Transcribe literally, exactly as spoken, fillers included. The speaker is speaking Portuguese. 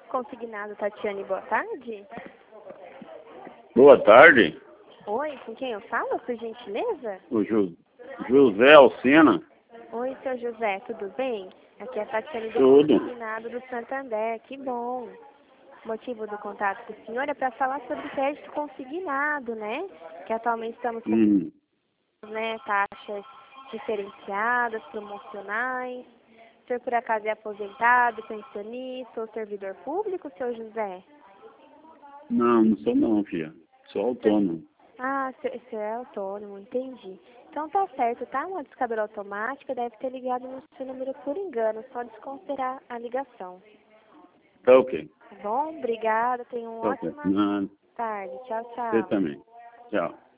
Consignado, Tatiane, boa tarde. Boa tarde. Oi, com quem eu falo, por gentileza? O Ju, José Alcina. Oi, seu José, tudo bem? Aqui é a Tatiane do Tudo. Consignado do Santander, que bom. O motivo do contato com o senhor é para falar sobre crédito consignado, né? Que atualmente estamos com Hum. né, taxas diferenciadas, promocionais. O senhor, por acaso, é aposentado, pensionista ou servidor público, seu José? Não, não sou não, filha. Sou autônomo. Ah, você é autônomo, entendi. Então tá certo, tá? Uma descarga automática deve ter ligado no seu número por engano, só desconsiderar a ligação. Tá ok. Tá bom? Obrigada, tenha uma Tá ok. ótima Não, tarde. Tchau, você tchau. também. Tchau.